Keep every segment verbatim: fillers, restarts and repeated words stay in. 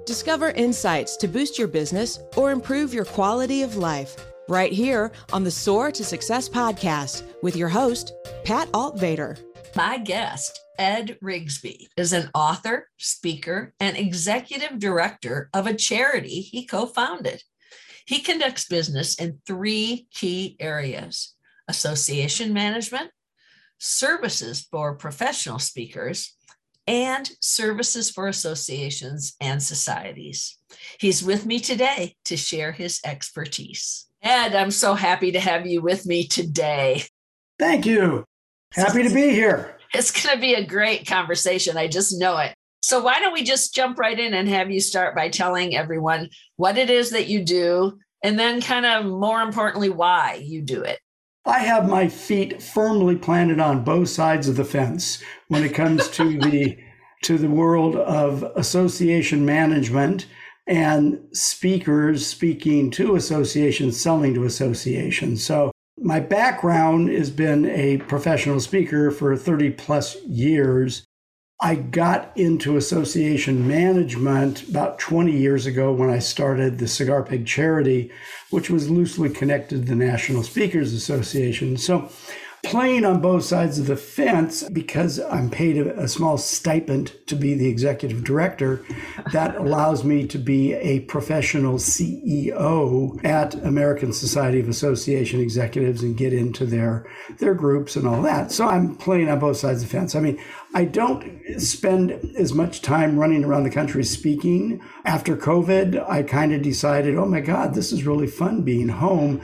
Discover insights to boost your business or improve your quality of life right here on the Soar to Success podcast with your host, Pat Altvader. My guest, Ed Rigsby, is an author, speaker, and executive director of a charity he co-founded. He conducts business in three key areas: association management, services for professional speakers, and services for associations and societies. He's with me today to share his expertise. Ed, I'm so happy to have you with me today. Thank you. Happy to be here. It's going to be a great conversation. I just know it. So why don't we just jump right in and have you start by telling everyone what it is that you do, and then kind of more importantly, why you do it. I have my feet firmly planted on both sides of the fence when it comes to the to the world of association management and speakers speaking to associations, selling to associations. So my background has been a professional speaker for thirty plus years. I got into association management about twenty years ago when I started the Cigar Pig charity, which was loosely connected to the National Speakers Association. So playing on both sides of the fence, because I'm paid a, a small stipend to be the executive director, that allows me to be a professional C E O at American Society of Association Executives and get into their, their groups and all that. So I'm playing on both sides of the fence. I mean, I don't spend as much time running around the country speaking. After COVID, I kind of decided, oh my God, this is really fun being home,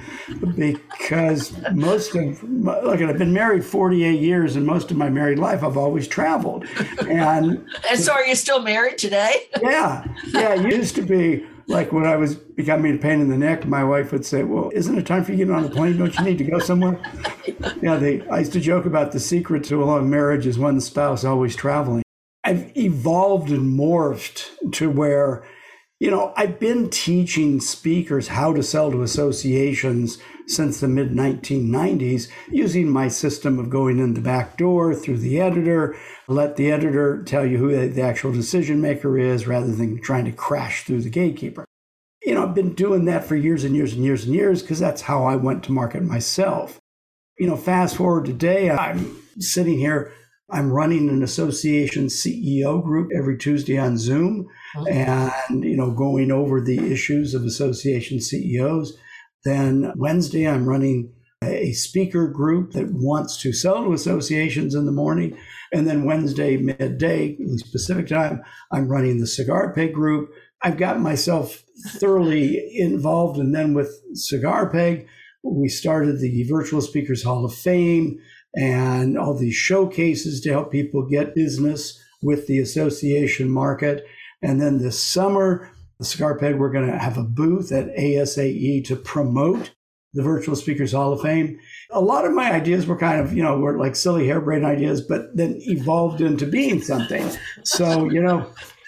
because most of, look, I've been married forty-eight years, and most of my married life, I've always traveled. And, and so are you still married today? Yeah. Yeah. It used to be like when I was becoming a pain in the neck, my wife would say, well, isn't it time for you to get on a plane? Don't you need to go somewhere? Yeah, they, I used to joke about the secret to a long marriage is one spouse always traveling. I've evolved and morphed to where, you know, I've been teaching speakers how to sell to associations since the mid nineteen nineties, using my system of going in the back door through the editor, let the editor tell you who the actual decision maker is rather than trying to crash through the gatekeeper. You know, I've been doing that for years and years and years and years because that's how I went to market myself. You know, fast forward today, I'm sitting here, I'm running an association C E O group every Tuesday on Zoom, and, you know, going over the issues of association C E Os. Then Wednesday, I'm running a speaker group that wants to sell to associations in the morning. And then Wednesday, midday, at least Pacific time, I'm running the Cigar Pig group. I've got myself thoroughly involved. And then with Cigar Pig, we started the Virtual Speakers Hall of Fame and all these showcases to help people get business with the association market. And then this summer, the Cigar Pig, we're going to have a booth at A S A E to promote the Virtual Speakers Hall of Fame. A lot of my ideas were kind of, you know, were like silly harebrained ideas, but then evolved into being something. So, you know,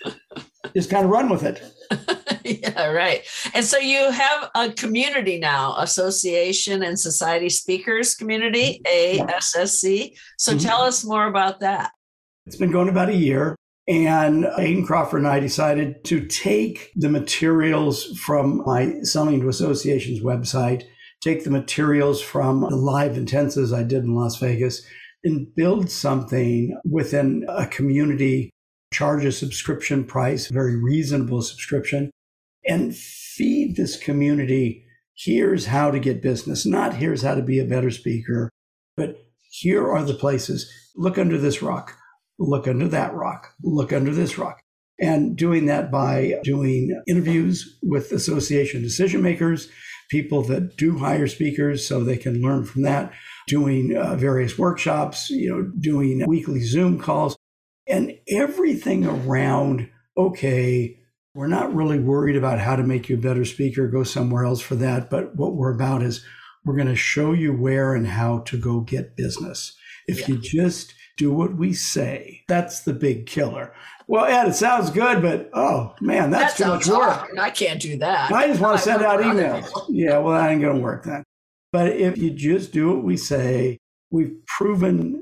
just kind of run with it. Yeah, right. And so you have a community now, Association and Society Speakers Community, A S S C. So mm-hmm. Tell us more about that. It's been going about a year. And Aidan Crawford and I decided to take the materials from my Selling to Associations website, take the materials from the live intensives I did in Las Vegas, and build something within a community, charge a subscription price, a very reasonable subscription, and feed this community, here's how to get business, not here's how to be a better speaker, but here are the places. Look under this rock. Look under that rock, look under this rock. And doing that by doing interviews with association decision makers, people that do hire speakers so they can learn from that, doing uh, various workshops, you know, doing weekly Zoom calls, and everything around, okay, we're not really worried about how to make you a better speaker, go somewhere else for that. But what we're about is we're going to show you where and how to go get business. If yeah. you just do what we say, that's the big killer. Well, Ed, it sounds good, but oh man, that's that too much work. Hard. I can't do that. I just want to send out emails. Yeah, well, that ain't going to work then. But if you just do what we say, we've proven,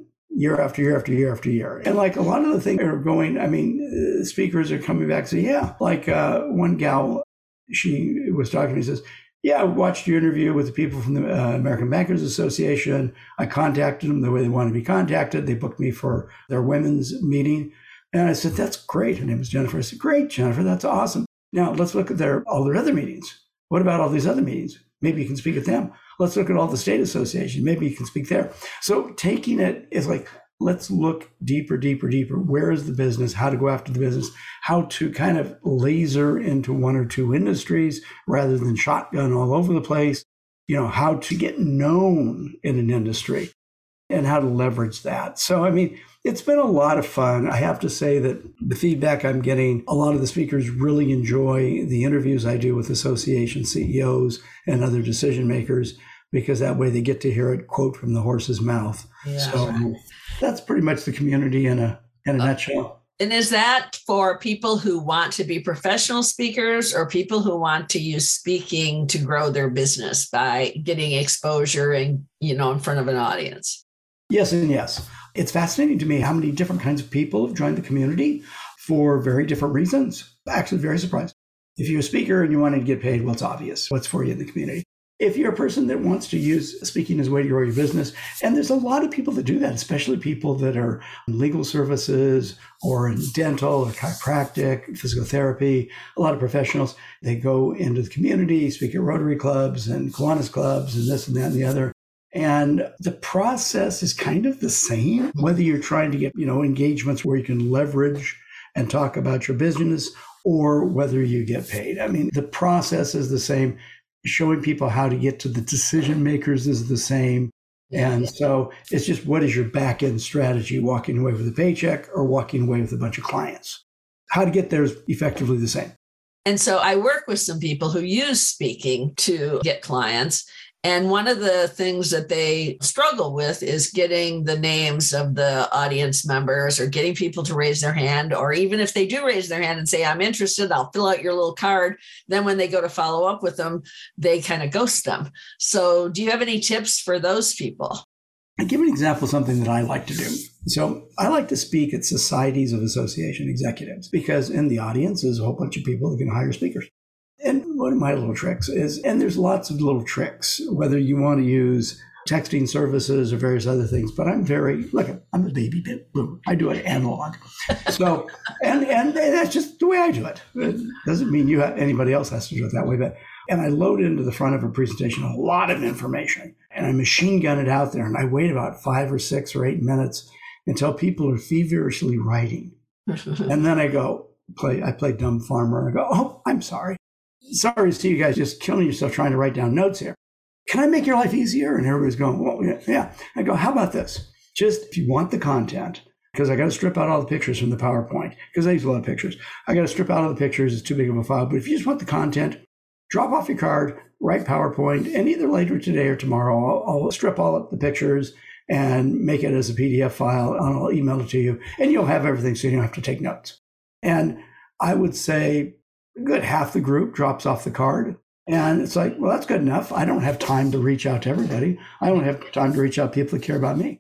year after year after year after year. And like a lot of the things are going, I mean, uh, speakers are coming back and say, yeah, like uh, one gal, she was talking to me, says, yeah, I watched your interview with the people from the uh, American Bankers Association. I contacted them the way they wanted to be contacted. They booked me for their women's meeting. And I said, that's great. Her name was Jennifer. I said, great, Jennifer, that's awesome. Now let's look at their all their other meetings. What about all these other meetings? Maybe you can speak at them. Let's look at all the state associations. Maybe you can speak there. So taking it is like, let's look deeper, deeper, deeper. Where is the business? How to go after the business? How to kind of laser into one or two industries rather than shotgun all over the place. You know, how to get known in an industry and how to leverage that. So, I mean, it's been a lot of fun. I have to say that the feedback I'm getting, a lot of the speakers really enjoy the interviews I do with association C E Os and other decision makers, because that way they get to hear it, quote, from the horse's mouth. Yeah. So that's pretty much the community in a in a uh, nutshell. And is that for people who want to be professional speakers or people who want to use speaking to grow their business by getting exposure and, you know, in front of an audience? Yes and yes. It's fascinating to me how many different kinds of people have joined the community for very different reasons. Actually, very surprised. If you're a speaker and you want to get paid, well, it's obvious what's for you in the community. If you're a person that wants to use speaking as a way to grow your business, and there's a lot of people that do that, especially people that are in legal services or in dental or chiropractic, physical therapy, a lot of professionals, they go into the community, speak at Rotary clubs and Kiwanis clubs and this and that and the other. And the process is kind of the same, whether you're trying to get, you know, engagements where you can leverage and talk about your business or whether you get paid. I mean, the process is the same. Showing people how to get to the decision makers is the same. And so it's just, what is your back end strategy? Walking away with a paycheck or walking away with a bunch of clients? How to get there is effectively the same. And so I work with some people who use speaking to get clients. And one of the things that they struggle with is getting the names of the audience members or getting people to raise their hand, or even if they do raise their hand and say, I'm interested, I'll fill out your little card. Then when they go to follow up with them, they kind of ghost them. So do you have any tips for those people? I give an example of something that I like to do. So I like to speak at societies of association executives, because in the audience is a whole bunch of people that can hire speakers. And one of my little tricks is, and there's lots of little tricks, whether you want to use texting services or various other things, but I'm very, look, I'm a baby boomer. I do it analog. So, and, and that's just the way I do it. It doesn't mean you have, anybody else has to do it that way, but, and I load into the front of a presentation a lot of information, and I machine gun it out there, and I wait about five or six or eight minutes until people are feverishly writing. And then I go, play, I play dumb farmer, and I go, oh, I'm sorry. Sorry to see you guys just killing yourself trying to write down notes here. Can I make your life easier? And everybody's going, well, yeah, yeah. I go, how about this? Just if you want the content, because I got to strip out all the pictures from the PowerPoint, because I use a lot of pictures. I got to strip out all the pictures. It's too big of a file. But if you just want the content, drop off your card, write PowerPoint, and either later today or tomorrow, I'll, I'll strip all of the pictures and make it as a P D F file, and I'll email it to you, and you'll have everything so you don't have to take notes. And I would say, good half the group drops off the card. And it's like, well, that's good enough. I don't have time to reach out to everybody. I don't have time to reach out to people that care about me.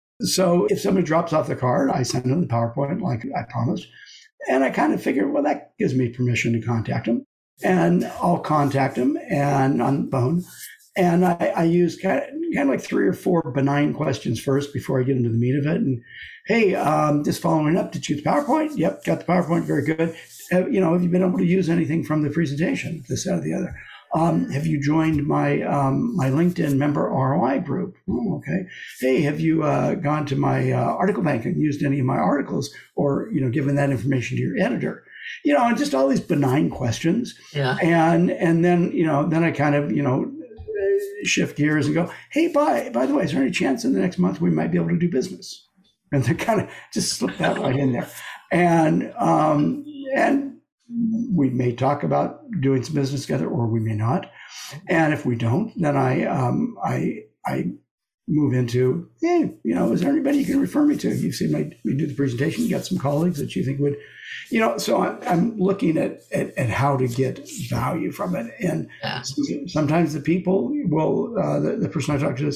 So if somebody drops off the card, I send them the PowerPoint like I promised. And I kind of figure, well, that gives me permission to contact them. And I'll contact them and on the phone. And I, I use kind of, kind of like three or four benign questions first before I get into the meat of it. And, hey, um, just following up, did you use PowerPoint? Yep, got the PowerPoint. Very good. Uh, you know, have you been able to use anything from the presentation, this, that, or the other? Um, have you joined my um, my LinkedIn member R O I group? Oh, okay. Hey, have you uh, gone to my uh, article bank and used any of my articles, or, you know, given that information to your editor? You know, and just all these benign questions. Yeah. And and then, you know, then I kind of, you know, shift gears and go, hey, by, by the way, is there any chance in the next month we might be able to do business? And they kind of just slip that right in there. And um, and we may talk about doing some business together, or we may not. And if we don't, then I um, I I move into, hey, you know, is there anybody you can refer me to? You've seen my, we do the presentation, you got some colleagues that you think would, you know, so I'm, I'm looking at, at, at how to get value from it. And yeah. sometimes the people will, uh, the, the person I talk to says,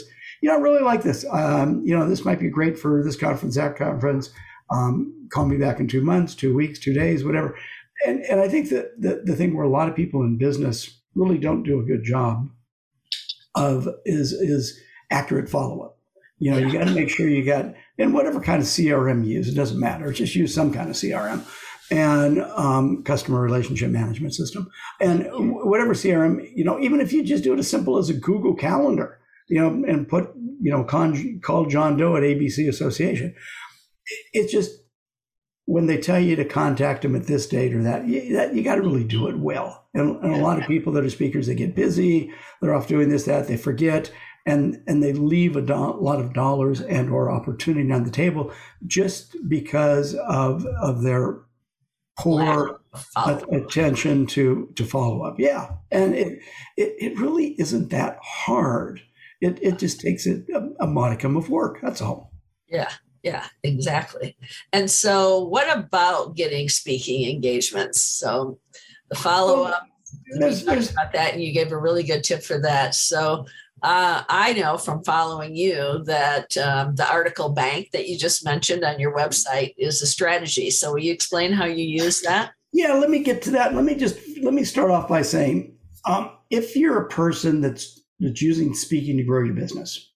you know, I really like this. Um, you know, this might be great for this conference, that conference. Um, call me back in two months, two weeks, two days, whatever. And and I think that the, the thing where a lot of people in business really don't do a good job of is is accurate follow-up. You know, you got to make sure you got, and whatever kind of C R M you use, it doesn't matter. Just use some kind of C R M and um, customer relationship management system. And whatever C R M, you know, even if you just do it as simple as a Google Calendar, you know, and put, you know, con- call John Doe at A B C Association. It's just, when they tell you to contact them at this date or that, you, that, you got to really do it well. And, and a lot of people that are speakers, they get busy, they're off doing this, that, they forget, and and they leave a do- lot of dollars and or opportunity on the table just because of of their poor a- attention to to follow up. Yeah, and it it, it really isn't that hard. It it just takes a, a modicum of work. That's all. Yeah. Yeah, exactly. And so what about getting speaking engagements? So the follow-up, well, we talked about that, and you gave a really good tip for that. So uh, I know from following you that um, the article bank that you just mentioned on your website is a strategy. So will you explain how you use that? Yeah, let me get to that. Let me just, let me start off by saying, um, if you're a person that's, that's using speaking to grow your business,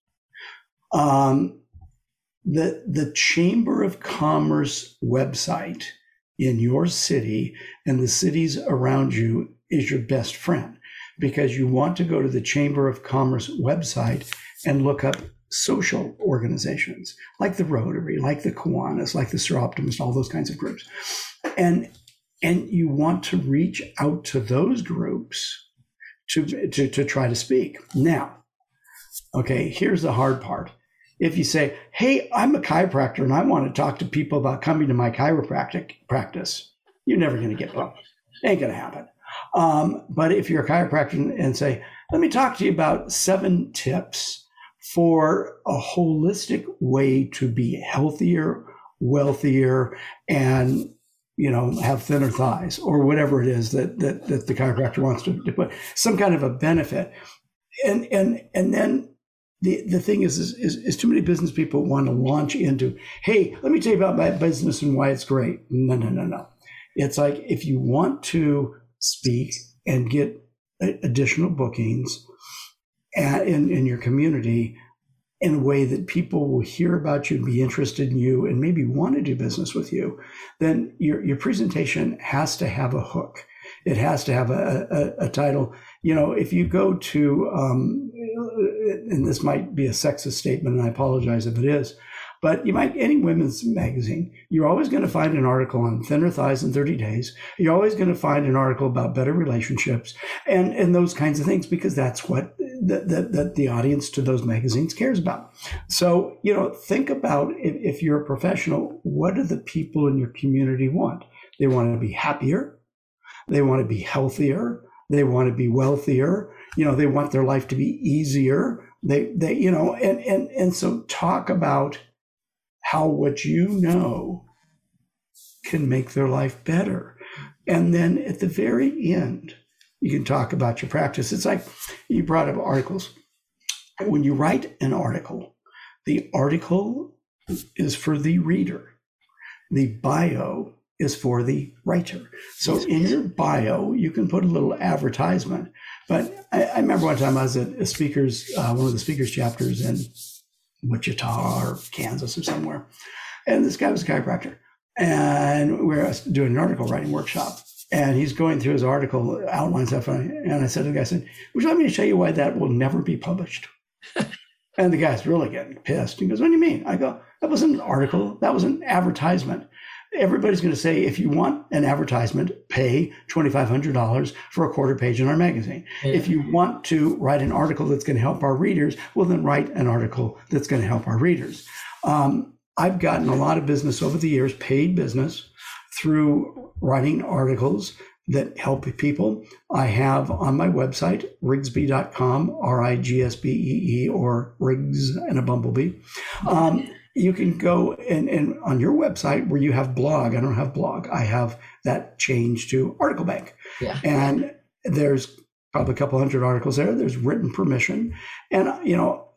um, The the Chamber of Commerce website in your city and the cities around you is your best friend, because you want to go to the Chamber of Commerce website and look up social organizations like the Rotary, like the Kiwanis, like the Sir Optimus, all those kinds of groups. And and you want to reach out to those groups to, to, to try to speak. Now, okay, here's the hard part. If you say, hey, I'm a chiropractor and I want to talk to people about coming to my chiropractic practice, you're never going to get booked. Ain't going to happen. Um, but if you're a chiropractor and say, let me talk to you about seven tips for a holistic way to be healthier, wealthier, and, you know, have thinner thighs, or whatever it is that that, that the chiropractor wants to, to put, some kind of a benefit. And and and then The the thing is, is, is, is too many business people want to launch into, hey, let me tell you about my business and why it's great. No, no, no, no. It's like, if you want to speak and get additional bookings in, in your community in a way that people will hear about you and be interested in you and maybe want to do business with you, then your, your presentation has to have a hook. It has to have a, a, a title. You know, if you go to, um, and this might be a sexist statement, and I apologize if it is, but you might, any women's magazine, you're always going to find an article on thinner thighs in thirty days. You're always going to find an article about better relationships and, and those kinds of things, because that's what the, the, the, the audience to those magazines cares about. So, you know, think about, if, if you're a professional, what do the people in your community want? They want to be happier. They want to be healthier. They want to be wealthier. You know, they want their life to be easier. They, they, you know, and, and, and so talk about how what you know can make their life better. And then at the very end, you can talk about your practice. It's like, you brought up articles. When you write an article, the article is for the reader. The bio is for the writer. So in your bio, you can put a little advertisement. But I, I remember one time I was at a speakers, uh, one of the speakers chapters in Wichita or Kansas or somewhere. And this guy was a chiropractor. And we were doing an article writing workshop. And he's going through his article, outline stuff. And I said to the guy, I said, would you like me to show you why that will never be published? And the guy's really getting pissed. He goes, what do you mean? I go, that wasn't an article. That was an advertisement. Everybody's going to say, if you want an advertisement, pay twenty-five hundred dollars for a quarter page in our magazine. Yeah. If you want to write an article that's going to help our readers, well, then write an article that's going to help our readers. Um, I've gotten a lot of business over the years, paid business, through writing articles that help people. I have on my website, rigsby dot com, R I G S B E E, or Riggs and a Bumblebee. Um, you can go and, and on your website where you have blog, I don't have blog, I have that changed to Article Bank. Yeah. And there's probably a couple hundred articles there. There's written permission. And, you know,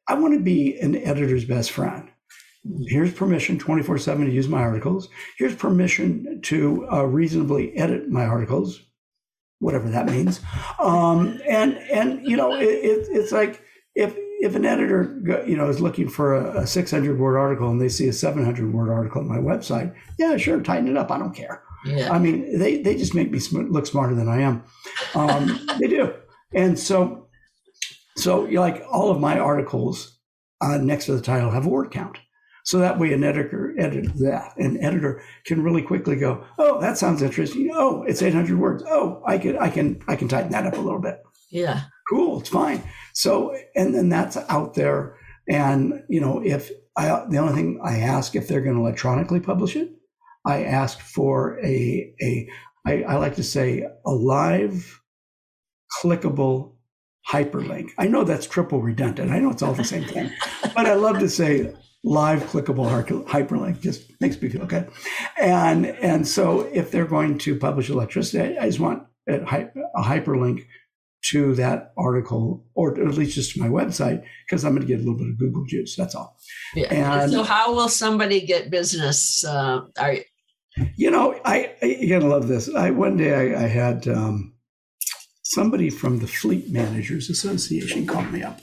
I want to be an editor's best friend. Here's permission twenty-four seven to use my articles. Here's permission to uh, reasonably edit my articles, whatever that means. Um, and, and you know, it, it, it's like if if an editor, you know, is looking for a, a six hundred word article and they see a seven hundred word article on my website, yeah, sure, tighten it up. I don't care. Yeah. I mean, they, they just make me sm- look smarter than I am. Um, they do. And so, so like all of my articles uh, next to the title have a word count. So that way an editor, edit that, an editor can really quickly go, oh, that sounds interesting. Oh, it's eight hundred words. Oh, I can, I can, I can tighten that up a little bit. Yeah. Cool. It's fine. So, and then that's out there. And, you know, if I, the only thing I ask if they're going to electronically publish it, I ask for a, a I, I like to say a live clickable hyperlink. I know that's triple redundant. I know it's all the same thing, but I love to say live clickable hyperlink. Just makes me feel good. And, and so if they're going to publish electricity, I just want a, a hyperlink to that article, or at least just to my website, because I'm going to get a little bit of Google juice. That's all. Yeah. And so how will somebody get business? Uh, are you- you know, I, I you're going to love this. I one day I, I had um, somebody from the Fleet Managers Association call me up,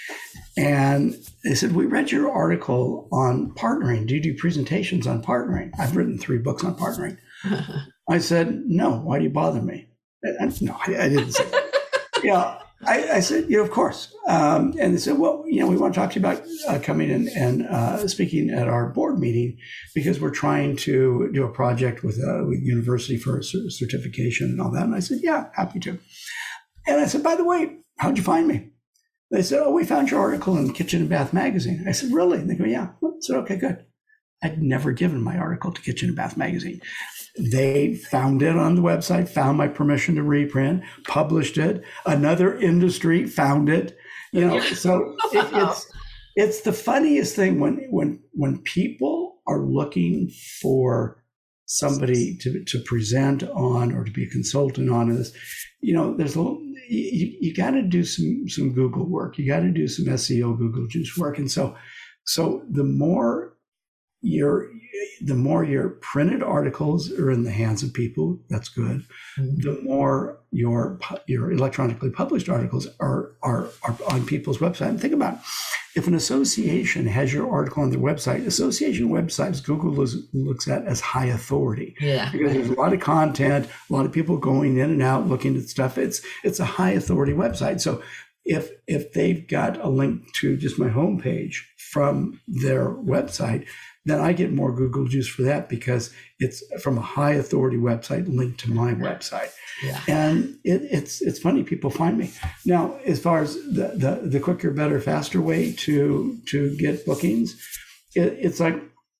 and they said, "We read your article on partnering. Do you do presentations on partnering?" I've written three books on partnering. I said, "No. Why do you bother me?" I, no, I, I didn't say that. Yeah, I, I said, you know, of course. Um, and they said, well, you know, we want to talk to you about uh, coming in and uh, speaking at our board meeting because we're trying to do a project with a with university for a certification and all that. And I said, yeah, happy to. And I said, by the way, how'd you find me? They said, oh, we found your article in Kitchen and Bath Magazine. I said, really? And they go, yeah. I said, okay, good. I'd never given my article to Kitchen and Bath Magazine. They found it on the website, found my permission to reprint, published it. Another industry found it. You know, so it, it's it's the funniest thing when when when people are looking for somebody to, to present on or to be a consultant on this. You know, there's a little, you, you got to do some some Google work. You got to do some S E O Google juice work, and so so the more your the more your printed articles are in the hands of people, that's good. Mm-hmm. The more your your electronically published articles are, are are on people's website. And think about it. If an association has your article on their website, association websites Google looks, looks at as high authority. Yeah, because there's a lot of content, a lot of people going in and out looking at stuff. It's it's a high authority website. So if if they've got a link to just my homepage from their website, then I get more Google juice for that because it's from a high authority website linked to my website. Yeah. And it, it's it's funny, people find me. Now, as far as the the, the quicker, better, faster way to to get bookings, it, it's like,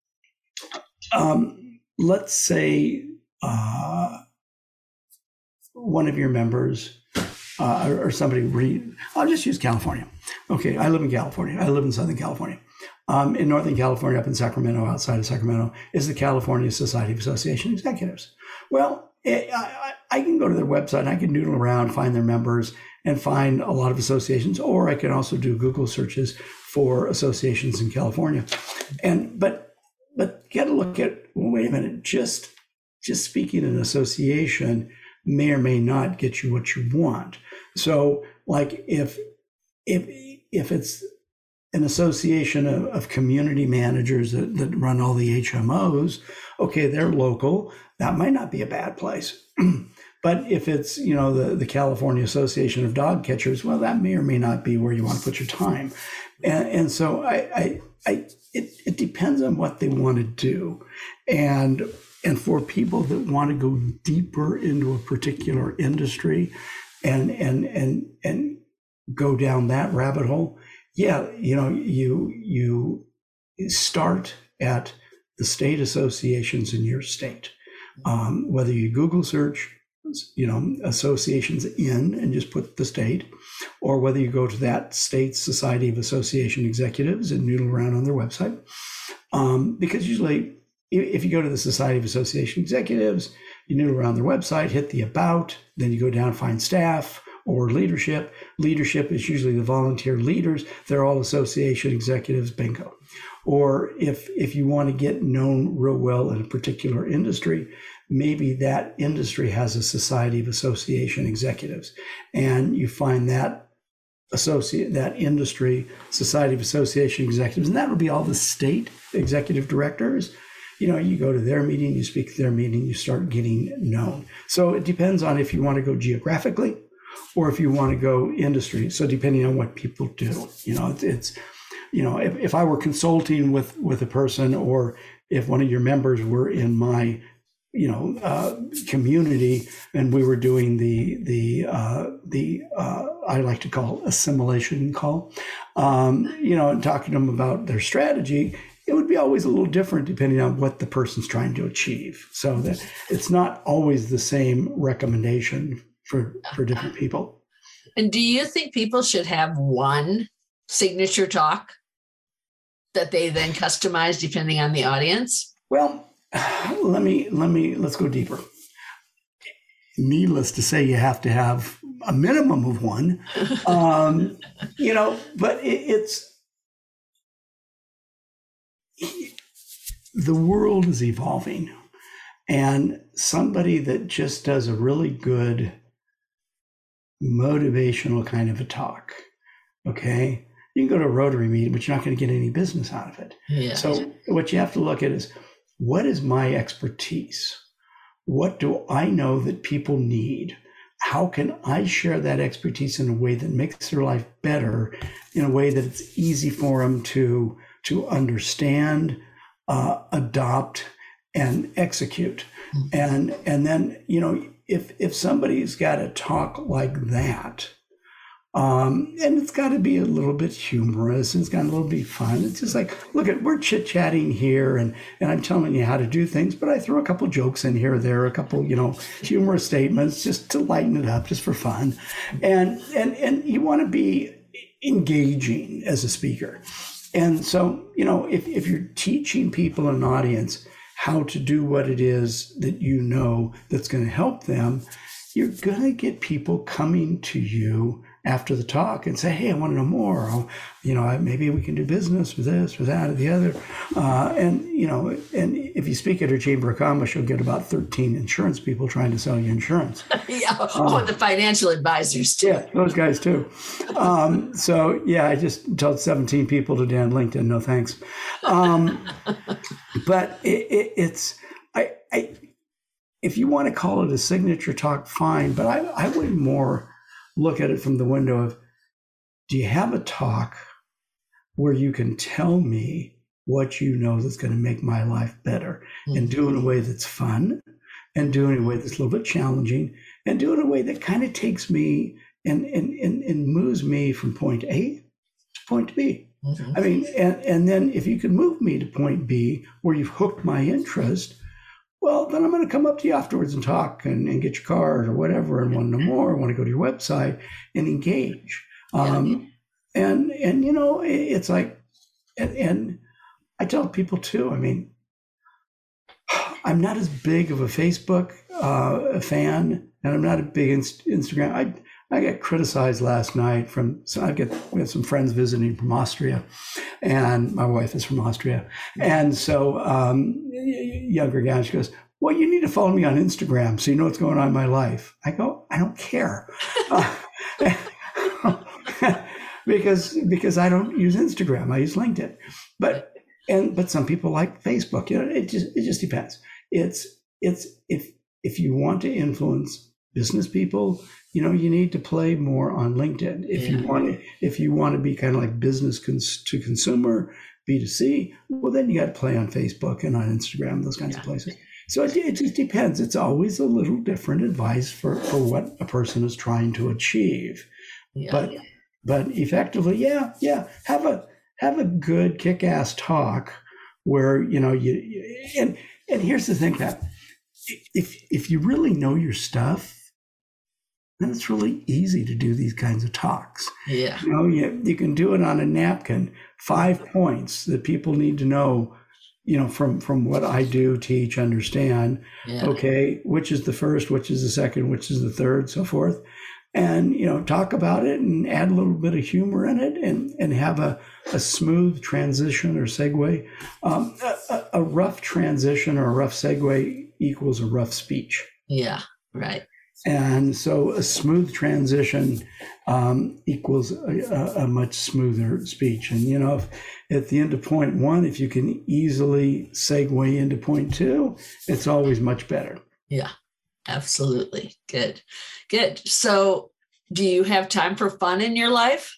um, let's say uh, one of your members uh, or, or somebody, re- I'll just use California. Okay, I live in California. I live in Southern California. Um, in Northern California, up in Sacramento, outside of Sacramento, is the California Society of Association Executives. Well, it, I, I can go to their website, and I can noodle around, find their members, and find a lot of associations, or I can also do Google searches for associations in California. And but but you got to look at, well, wait a minute, just just speaking an association may or may not get you what you want. So, like if if if it's an association of, of community managers that, that run all the H M Os, okay, they're local. That might not be a bad place. But if it's, you know, the, the California Association of Dog Catchers, well, that may or may not be where you want to put your time. And, and so I, I, I it, it depends on what they want to do. And, and for people that want to go deeper into a particular industry and, and, and, and go down that rabbit hole, yeah, you know, you you start at the state associations in your state. Um, whether you Google search, you know, associations in and just put the state, or whether you go to that state's Society of Association Executives and noodle around on their website. Um, because usually, if you go to the Society of Association Executives, you noodle around their website, hit the about, then you go down, find staff, or leadership. Leadership is usually the volunteer leaders. They're all association executives, bingo. Or if if you want to get known real well in a particular industry, maybe that industry has a society of association executives, and you find that associate that industry society of association executives, and that would be all the state executive directors. You know, you go to their meeting, you speak to their meeting, you start getting known. So it depends on if you want to go geographically or if you want to go industry. So depending on what people do, you know, it's, it's you know, if, if I were consulting with, with a person, or if one of your members were in my, you know, uh, community, and we were doing the, the, uh, the uh, I like to call assimilation call, um, you know, and talking to them about their strategy, it would be always a little different depending on what the person's trying to achieve. So that it's not always the same recommendation for, for different people. And do you think people should have one signature talk that they then customize depending on the audience? Well, let me, let me, let's go deeper. Needless to say, you have to have a minimum of one, um, you know, but it, it's, the world is evolving, and somebody that just does a really good motivational kind of a talk, okay, you can go to a Rotary meeting, but you're not going to get any business out of it. Yeah. So what you have to look at is, what is my expertise? What do I know that people need? How can I share that expertise in a way that makes their life better, in a way that it's easy for them to, to understand, uh, adopt, and execute? Mm-hmm. And, and then, you know, if, if somebody's got to talk like that, Um, and it's got to be a little bit humorous, and it's got a little bit fun. It's just like, look at, we're chit-chatting here, and, and I'm telling you how to do things, but I throw a couple jokes in here or there, a couple, you know, humorous statements just to lighten it up, just for fun. And, and, and you want to be engaging as a speaker. And so, you know, if, if you're teaching people in an audience how to do what it is that you know that's going to help them, you're going to get people coming to you after the talk and say, hey, I want to know more. Or, you know, maybe we can do business with this or that or the other. Uh, and, you know, and if you speak at a Chamber of Commerce, you'll get about thirteen insurance people trying to sell you insurance. yeah. Oh, um, the financial advisors too. Yeah, those guys too. Um, so, yeah, I just told seventeen people today on LinkedIn, no thanks. Um, but it, it, it's, I, I, if you want to call it a signature talk, fine. But I, I would more look at it from the window of, do you have a talk where you can tell me what you know that's going to make my life better, mm-hmm. and do it in a way that's fun, and do it in a way that's a little bit challenging, and do it in a way that kind of takes me and, and, and, and moves me from point A to point B. Mm-hmm. I mean, and, and then if you can move me to point B where you've hooked my interest, well, then I'm going to come up to you afterwards and talk and, and get your card or whatever, and want to know more, want to go to your website and engage. Um, yeah. And, and, you know, it's like, and, and I tell people too, I mean, I'm not as big of a Facebook uh, fan, and I'm not a big inst- Instagram. I I got criticized last night from, so I get, we have some friends visiting from Austria, and my wife is from Austria. And so um, younger guy, she goes, well, you need to follow me on Instagram so you know what's going on in my life. I go, I don't care. uh, because, because I don't use Instagram. I use LinkedIn. But, and, but some people like Facebook, you know, it just, it just depends. It's, it's, if, if you want to influence business people, you know, you need to play more on LinkedIn. If yeah. you want to, if you want to be kind of like business cons- to consumer, B two C, well, then you got to play on Facebook and on Instagram, those kinds yeah. of places. So it, it just depends. It's always a little different advice for, for what a person is trying to achieve. Yeah. But, but effectively, yeah, yeah, have a, have a good kick-ass talk where, you know, you, and, and here's the thing, that if, if you really know your stuff, then it's really easy to do these kinds of talks. Yeah. You know, you, you can do it on a napkin, five points that people need to know, you know, from, from what I do, teach, understand. Yeah. Okay, which is the first, which is the second, which is the third, so forth. and, you know, talk about it and add a little bit of humor in it and, and have a, a smooth transition or segue. Um, a, a rough transition or a rough segue equals a rough speech. Yeah, right. And so a smooth transition um, equals a, a, a much smoother speech. And, you know, if, at the end of point one, if you can easily segue into point two, it's always much better. Yeah, absolutely. Good, good. So do you have time for fun in your life?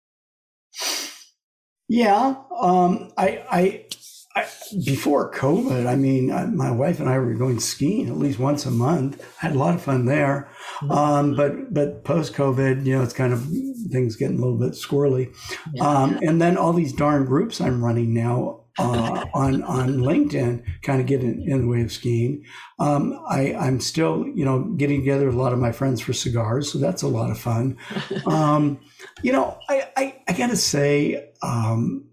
Yeah. Um, I, I, I, before COVID, I mean, I, my wife and I were going skiing at least once a month. I had a lot of fun there. Um, but but post COVID, you know, it's kind of things getting a little bit squirrely. Yeah. Um, and then all these darn groups I'm running now uh, on on LinkedIn kind of get in, in the way of skiing. Um, I, I'm still, you know, getting together with a lot of my friends for cigars, so that's a lot of fun. Um, you know, I I, I got to say. Um,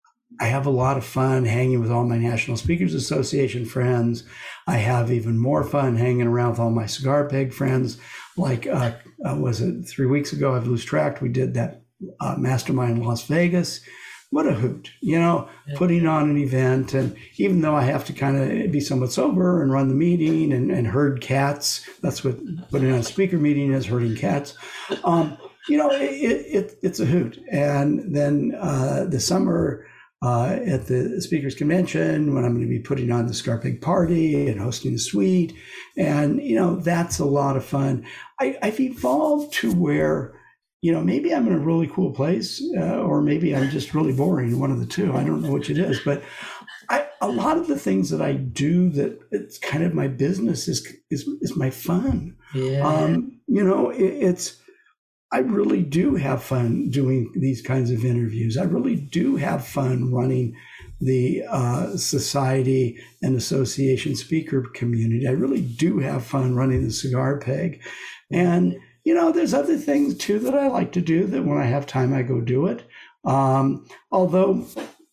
I have a lot of fun hanging with all my National Speakers Association friends. I have even more fun hanging around with all my cigar peg friends. Like, uh, uh, was it three weeks ago? I've lost track. We did that uh, mastermind in Las Vegas. What a hoot, you know, yeah. Putting on an event. And even though I have to kind of be somewhat sober and run the meeting and, and herd cats, that's what putting on a speaker meeting is, herding cats. Um, you know, it, it, it's a hoot. And then uh, the summer, Uh, at the Speakers Convention, when I'm going to be putting on the Cigar Pig Party and hosting the suite. And, you know, that's a lot of fun. I, I've evolved to where, you know, maybe I'm in a really cool place uh, or maybe I'm just really boring, one of the two. I don't know which it is. But I, a lot of the things that I do that it's kind of my business is is, is my fun. Yeah. Um, you know, it, it's, I really do have fun doing these kinds of interviews. I really do have fun running the uh, society and association speaker community. I really do have fun running the Cigar Peg. And, you know, there's other things too that I like to do that when I have time, I go do it. Um, although,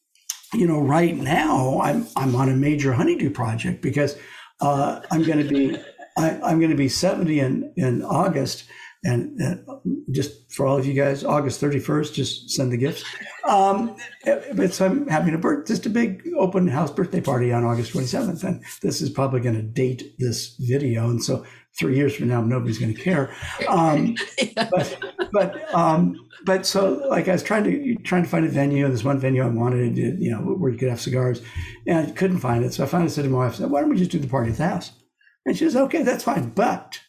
you know, right now I'm, I'm on a major honeydew project because uh, I'm going to be, I, I'm going to be seventy in, in August. And uh, just for all of you guys, August thirty-first, just send the gifts. Um, but so I'm having a birth, just a big open house birthday party on August twenty-seventh. And this is probably going to date this video. And so three years from now, nobody's going to care. Um, yeah. But, but, um, but so like I was trying to, trying to find a venue. This one venue I wanted, you know, where you could have cigars, and I couldn't find it. So I finally said to my wife, I said, why don't we just do the party at the house? And she says, okay, that's fine. But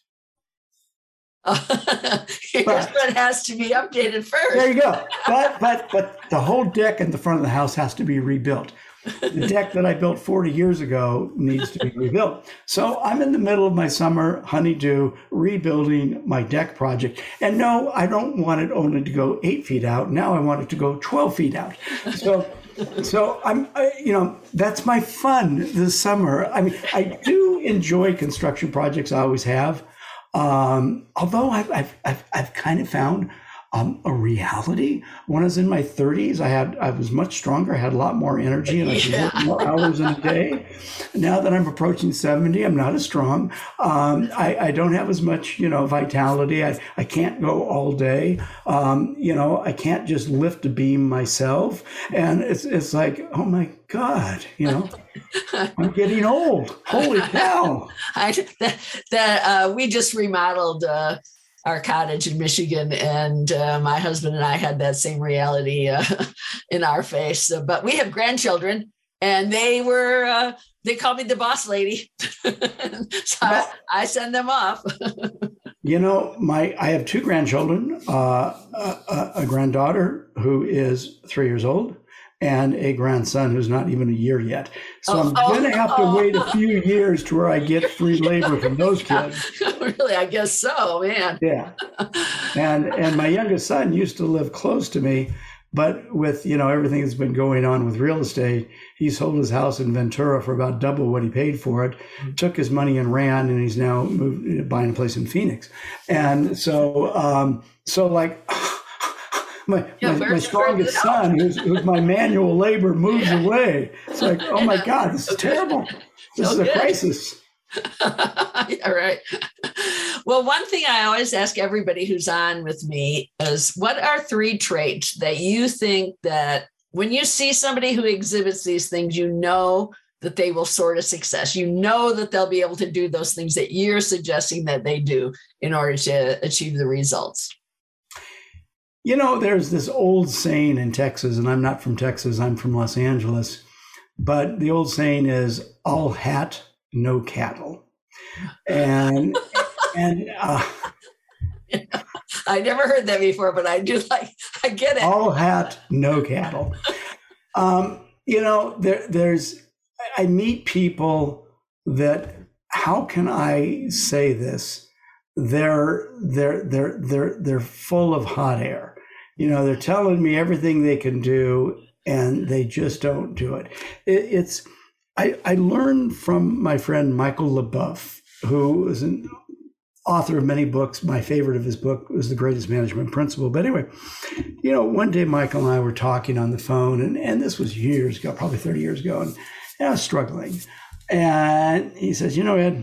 Here's but, what has to be updated first. There you go. But but but the whole deck in the front of the house has to be rebuilt. The deck that I built forty years ago needs to be rebuilt. So I'm in the middle of my summer honeydew rebuilding my deck project. And no, I don't want it only to go eight feet out. Now I want it to go twelve feet out. So so I'm, I, you know, that's my fun this summer. I mean, I do enjoy construction projects. I always have. Um, although I've, I've, I've, I've kind of found um, a reality. When I was in my thirties, I had I was much stronger. I had a lot more energy, and I could work more hours in a day. Now that I'm approaching seventy, I'm not as strong. Um, I, I don't have as much, you know, vitality. I, I can't go all day. Um, you know, I can't just lift a beam myself. And it's it's like, oh my God, you know. I'm getting old. Holy cow. I, that, that uh, we just remodeled uh, our cottage in Michigan, and uh, my husband and I had that same reality uh, in our face. So, but we have grandchildren, and they were, uh, they call me the boss lady. So I, I send them off. You know, my I have two grandchildren, uh, a, a granddaughter who is three years old, and a grandson who's not even a year yet. So oh, I'm going to oh, have to oh. wait a few years to where I get free labor from those kids. Really, I guess so, man. Yeah. And and my youngest son used to live close to me, but with, you know, everything that's been going on with real estate, he sold his house in Ventura for about double what he paid for it, mm-hmm. took his money and ran, and he's now moved, buying a place in Phoenix. And so, um, so like... My, yeah, my, my strongest son, who's, who's my manual labor, moves yeah. away. It's like, oh my God, this is terrible. This so is a good. crisis. Yeah, right. Well, one thing I always ask everybody who's on with me is, what are three traits that you think that when you see somebody who exhibits these things, you know that they will soar to success? You know that they'll be able to do those things that you're suggesting that they do in order to achieve the results. You know, there's this old saying in Texas, and I'm not from Texas, I'm from Los Angeles, but the old saying is all hat, no cattle. And, and, uh, I never heard that before, but I do like, I get it. All hat, no cattle. Um, you know, there, there's, I meet people that, how can I say this? They're, they're, they're, they're, they're full of hot air. You know, they're telling me everything they can do, and they just don't do it. it it's, I, I learned from my friend Michael LeBoeuf, who is an author of many books. My favorite of his book was The Greatest Management Principle. But anyway, you know, one day Michael and I were talking on the phone, and, and this was years ago, probably thirty years ago, and, and I was struggling. And he says, you know, Ed,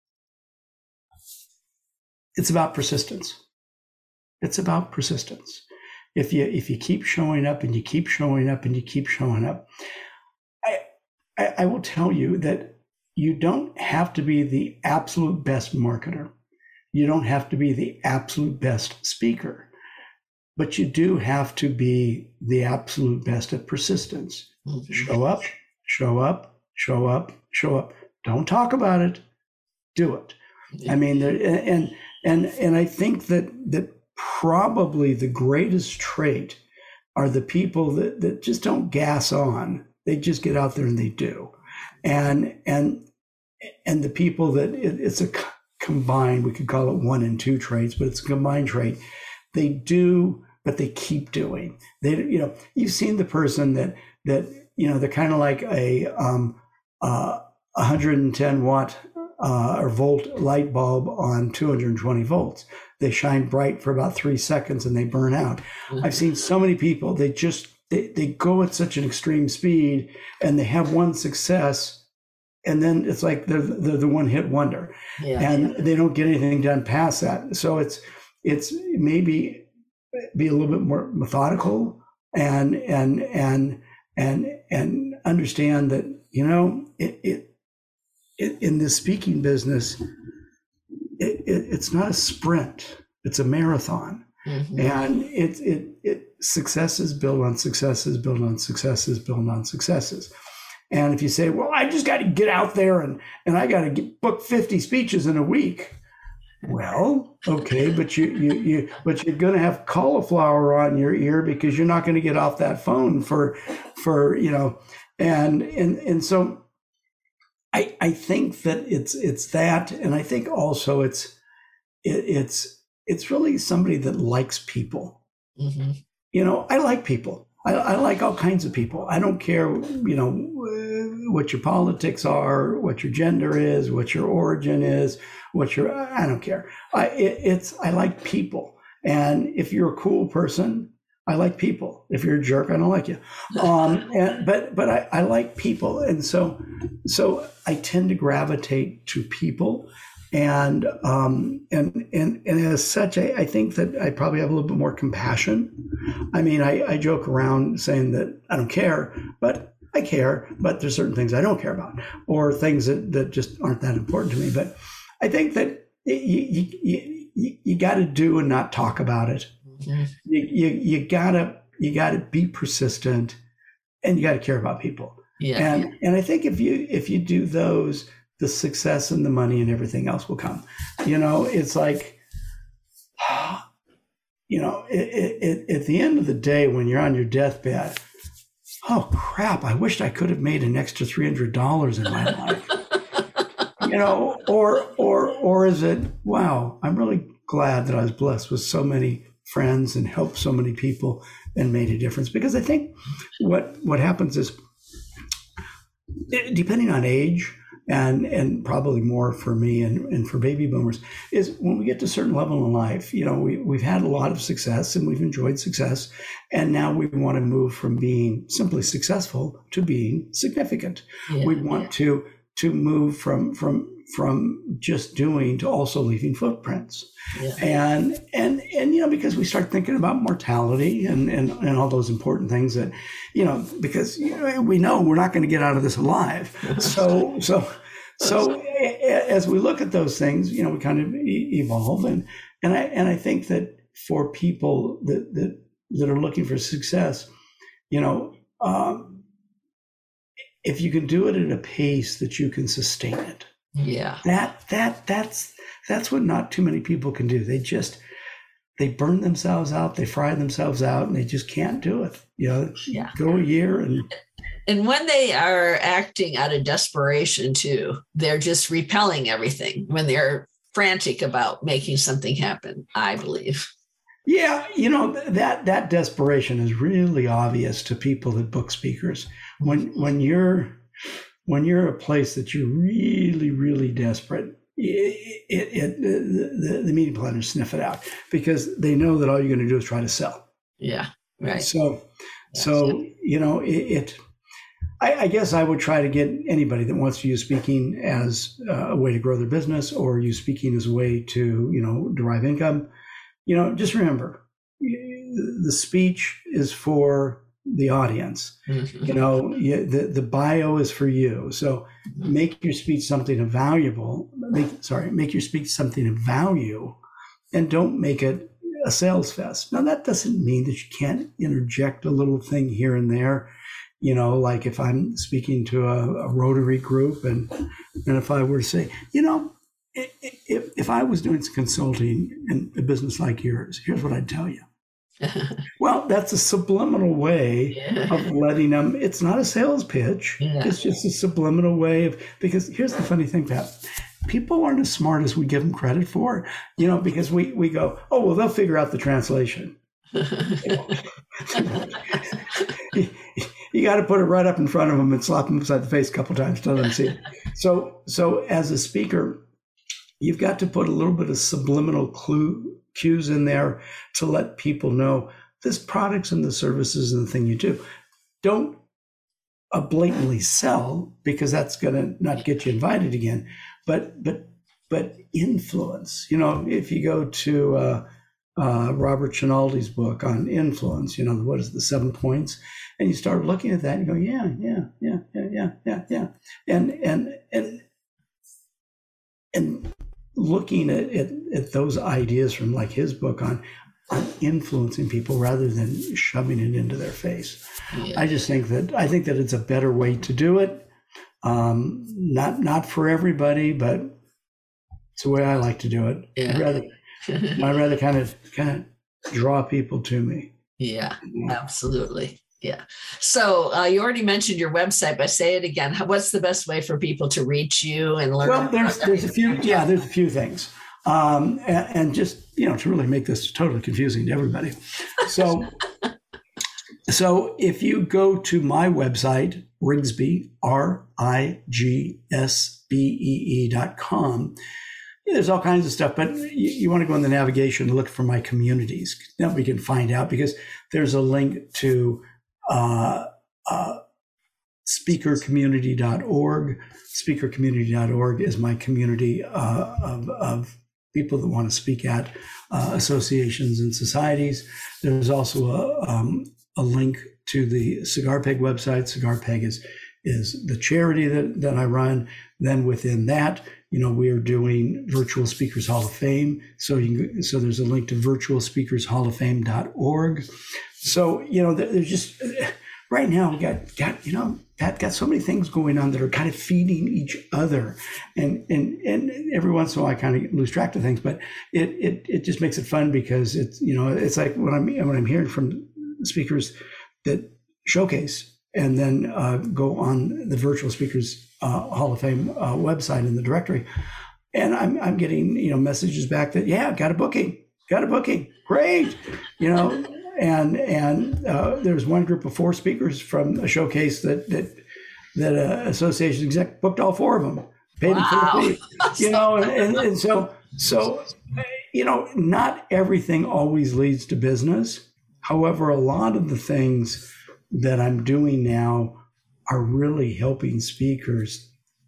it's about persistence. It's about persistence. If you if you keep showing up and you keep showing up and you keep showing up, I, I, I will tell you that you don't have to be the absolute best marketer. You don't have to be the absolute best speaker, but you do have to be the absolute best at persistence. Mm-hmm. Show up, show up, show up, show up. Don't talk about it. Do it. Yeah. I mean, there, and and and I think that that. Probably the greatest trait are the people that, that just don't gas on. They just get out there and they do. And and and the people that it, it's a combined, we could call it one and two traits, but it's a combined trait. They do, but they keep doing. They, you know, you've seen the person that that you know they're kind of like a um, uh, one hundred ten watt uh, or volt light bulb on two hundred twenty volts. They shine bright for about three seconds and they burn out. Mm-hmm. I've seen so many people, they just, they, they go at such an extreme speed and they have one success, and then it's like they're, they're the one hit wonder. Yeah. And they don't get anything done past that. So it's, it's maybe be a little bit more methodical and, and, and, and, and understand that, you know, it, it, it in the speaking business, It, it, it's not a sprint, it's a marathon. Mm-hmm. And it, it, it successes build on successes, build on successes, build on successes. And if you say, well, I just got to get out there and, and I got to get, book fifty speeches in a week. Well, okay, but you, you, you, but you're going to have cauliflower on your ear because you're not going to get off that phone for, for, you know, and, and, and so I, I think that it's it's that, and I think also it's it, it's it's really somebody that likes people. Mm-hmm. You know, I like people. I, I like all kinds of people. I don't care, you know, what your politics are, what your gender is, what your origin is, what your I don't care. I it, it's I like people, and if you're a cool person, I like people. If you're a jerk, I don't like you. Um, and, but but I, I like people, and so so I tend to gravitate to people, and um, and and and as such, I, I think that I probably have a little bit more compassion. I mean, I, I joke around saying that I don't care, but I care. But there's certain things I don't care about, or things that, that just aren't that important to me. But I think that you you you, you got to do and not talk about it. Mm-hmm. You, you you gotta you gotta be persistent, and you gotta care about people. Yeah. And and I think if you if you do those, the success and the money and everything else will come. You know, it's like, you know, it, it, it, at the end of the day, when you're on your deathbed, oh crap! I wished I could have made an extra three hundred dollars in my life. You know, or or or is it, wow? I'm really glad that I was blessed with so many friends and helped so many people and made a difference. Because I think what what happens is, depending on age, and and probably more for me and, and for baby boomers, is when we get to a certain level in life, you know, we, we've had a lot of success and we've enjoyed success. And now we want to move from being simply successful to being significant. Yeah, we want yeah. to to move from from from just doing to also leaving footprints. Yeah. And, and, and, you know, because we start thinking about mortality and, and, and all those important things that, you know, because you know, we know we're not going to get out of this alive. So, so, so as we look at those things, you know, we kind of evolve. And, and I, and I think that for people that, that, that are looking for success, you know, um, if you can do it at a pace that you can sustain it, yeah, that that that's that's what not too many people can do. They just they burn themselves out, they fry themselves out, and they just can't do it. You know, yeah. Go a year and and when they are acting out of desperation too, they're just repelling everything when they're frantic about making something happen, I believe. Yeah, you know, that that desperation is really obvious to people that book speakers. When when you're when you're a place that you're really, really desperate, it, it, it, the, the, the meeting planners sniff it out because they know that all you're going to do is try to sell. Yeah, right. So, yes. so you know, it, it I, I guess I would try to get anybody that wants to use speaking as a way to grow their business or use speaking as a way to, you know, derive income. You know, just remember, the speech is for the audience. Mm-hmm. You know, the, the bio is for you. So mm-hmm. make your speech something of valuable. Make, sorry, make your speech something of value, and don't make it a sales fest. Now, that doesn't mean that you can't interject a little thing here and there. You know, like if I'm speaking to a, a Rotary group, and and if I were to say, you know, if if I was doing some consulting in a business like yours, here's what I'd tell you. Well, that's a subliminal way yeah. of letting them. It's not a sales pitch. Yeah. It's just a subliminal way of, because here's the funny thing, Pat. People aren't as smart as we give them credit for, you know, because we, we go, oh, well, they'll figure out the translation. you you got to put it right up in front of them and slap them upside the face a couple times to let them see it. So, so as a speaker, you've got to put a little bit of subliminal clue cues in there to let people know this products and the services and the thing you do. Don't uh, blatantly sell, because that's going to not get you invited again. But but but influence. You know, if you go to uh, uh, Robert Cialdini's book on influence, you know, what is it, the seven points, and you start looking at that and you go, yeah, yeah, yeah, yeah, yeah, yeah, yeah, and and and and. looking at, at, at those ideas from like his book on, on influencing people rather than shoving it into their face. Yeah. I just think that I think that it's a better way to do it. Um, not not for everybody, but it's the way I like to do it. Yeah. I'd rather I'd rather kind of kind of draw people to me. Yeah, absolutely. Yeah. So uh, you already mentioned your website, but say it again. What's the best way for people to reach you and learn? Well, there's there's a few. Yeah, there's a few things, um, and, and just you know to really make this totally confusing to everybody. So, so if you go to my website, Rigsby, R I G S B E E dot com. There's all kinds of stuff, but you, you want to go in the navigation and look for my communities. Then we can find out, because there's a link to Uh, uh, speaker community dot org. speaker community dot org is my community uh, of, of people that want to speak at uh, associations and societies. There's also a, um, a link to the CigarPeg website. CigarPeg is is the charity that, that I run. Then within that, you know, we are doing Virtual Speakers Hall of Fame. So you can, so there's a link to virtual speakers hall of fame dot org. So, you know, there's just, right now we got, got, you know, Pat, got so many things going on that are kind of feeding each other. And, and, and every once in a while I kind of lose track of things, but it, it, it just makes it fun, because it's, you know, it's like when I'm, when I'm hearing from speakers that showcase and then uh, go on the Virtual Speakers uh, Hall of Fame uh, website in the directory. And I'm, I'm getting, you know, messages back that, yeah, got a booking, got a booking. Great. You know, And and uh, there's one group of four speakers from a showcase that that that uh, association exec booked all four of them, paid wow. them for the fee, you know, and, and, and so so you know, not everything always leads to business. However, a lot of the things that I'm doing now are really helping speakers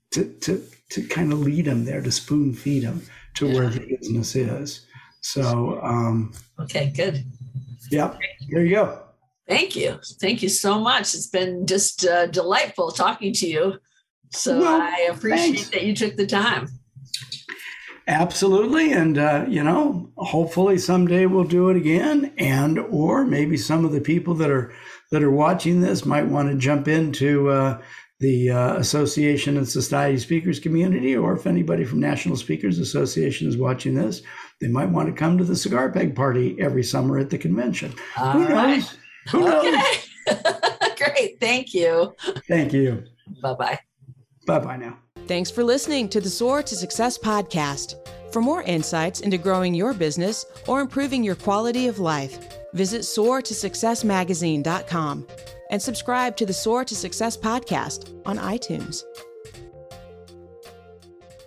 to to to kind of lead them there, to spoon feed them to Yeah. where the business is. So, um, Okay, good. yeah, there you go. Thank you. Thank you so much. It's been just uh, delightful talking to you. So Well, I appreciate thanks. that you took the time. Absolutely. And, uh, you know, hopefully someday we'll do it again. And, or maybe some of the people that are, that are watching this might want to jump into uh, the uh, Association and Society Speakers community, or if anybody from National Speakers Association is watching this, they might want to come to the cigar peg party every summer at the convention. All Who right. knows? Who knows? Okay. Great. Thank you. Thank you. Bye-bye. Bye-bye now. Thanks for listening to the Soar to Success podcast. For more insights into growing your business or improving your quality of life, visit soar to success magazine dot com and subscribe to the Soar to Success podcast on iTunes.